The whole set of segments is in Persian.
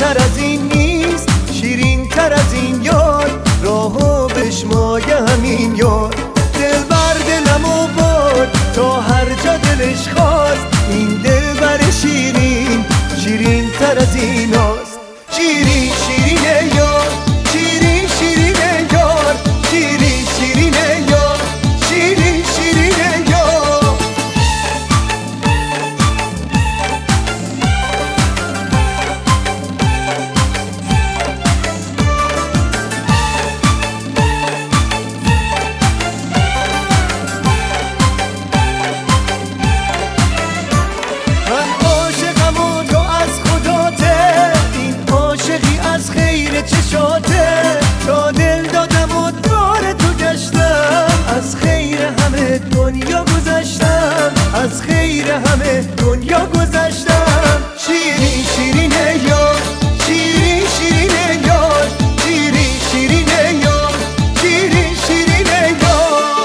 تر از این نیست، شیرین تر از این یار، راهو بشمای همین یار. دل بر دلمو برد تا هر جا دلش خواست، این دل بر شیرین، شیرین تر از این هاست. شیرین شیرین یار، شیرین شیرین یار، شیرین شیرین یار، شیرین شیرین یار. من عاشقم و تو از خداته، این عاشقی از خیر چشاته. تا دل دادم و دور تو گشتم، از خیر همه دنیا گذشتم، از خیر همه دنیا گذشتم. شیرین شیرین یار، شیرین شیرین یار، شیرین شیرین یار، شیرین شیرین یار.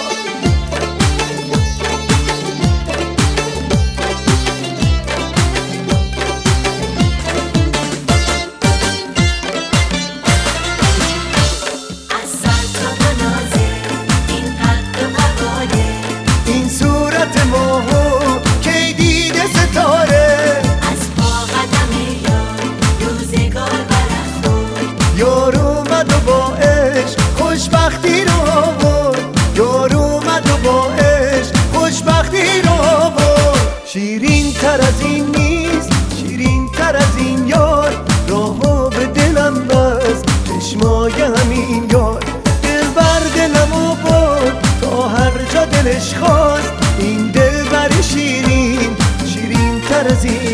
این صورت ماهو کی دیده ستاره، از پا قدم یار روزگار برافت. یار اومد و با عشق خوشبختی رو آورد، یار اومد و با عشق خوشبختی رو آورد. شیرین تر از این نیست، شیرین تر از این یار، راهو به دلم بست چشمای همین یار. دل بر دلمو برد تا هر جا دلش خواست، این دل بر شیرین، شیرین تر از این